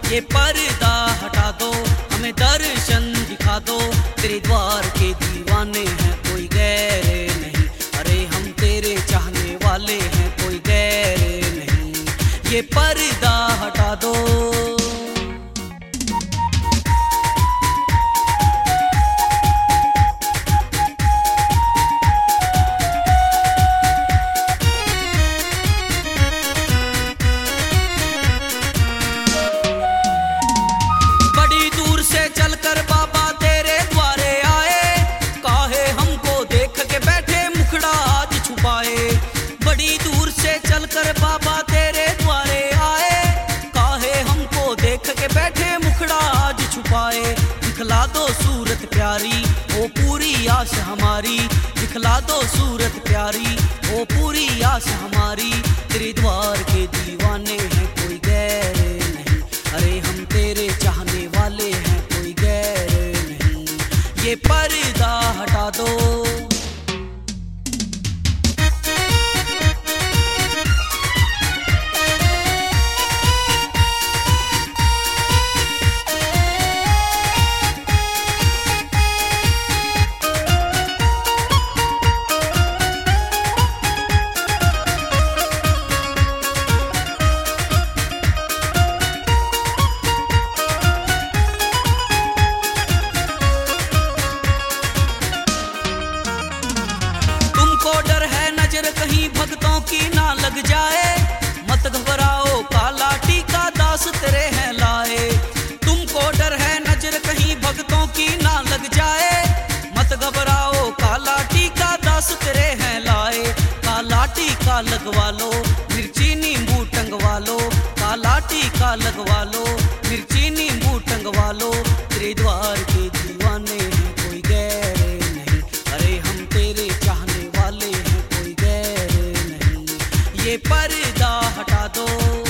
ये पर्दा हटा दो, हमें दर्शन दिखा दो। तेरे द्वार के दीवाने हैं, कोई गैर नहीं। अरे हम तेरे चाहने वाले हैं, कोई गैर नहीं। ये पर्दा हटा दो। बड़ी दूर से चलकर बाबा तेरे द्वारे आए, काहे हमको देख के बैठे मुखड़ा आज छुपाए। दिखला दो सूरत प्यारी, वो पूरी आस हमारी। दिखला दो सूरत प्यारी, वो पूरी आस हमारी। तेरे द्वार के दीवाने हैं, कोई गैर नहीं। अरे हम तेरे चाहने वाले हैं, कोई गैर नहीं। ये पर्दा हटा दो। डर है नजर कहीं भक्तों की ना लग जाए, मत घबराओ काला टीका दास तेरे हैं लाए। तुमको डर है नजर कहीं भक्तों की ना लग जाए, मत घबराओ काला टीका दास तेरे हैं लाए। काला टीका लगवा लो, मिर्ची नींबू टंगवा लो। काला टीका लगवा लो, मिर्ची नींबू टंगवा लो। तेरे द्वार के दीवाने हैं, कोई गैर नहीं। अरे हम तेरे चाहने वाले हैं, कोई गैर नहीं। ये पर्दा हटा दो।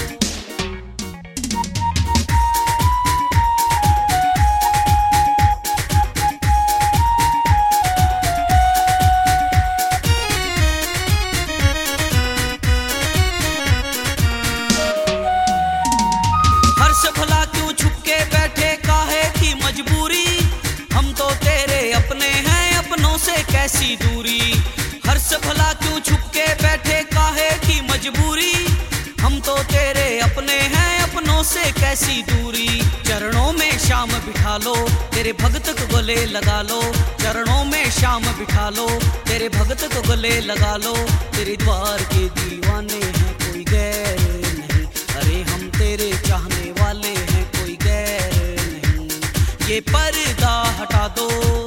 हर्ष भला क्यों छुप के बैठे, काहे की मजबूरी। हम तो तेरे अपने हैं, अपनों से कैसी दूरी। हर्ष भला क्यों छुप के बैठे, काहे की मजबूरी। हम तो तेरे अपने हैं, अपनों से कैसी दूरी। चरणों में शाम बिठा लो, तेरे भक्त को गले लगा लो। चरणों में शाम बिठा लो, तेरे भक्त को गले लगा लो। तेरे द्वार के दीवाने हैं, कोई गैर नहीं। अरे हम तेरे चाहने वाले हैं, कोई गैर नहीं। ये पर्दा हटा दो।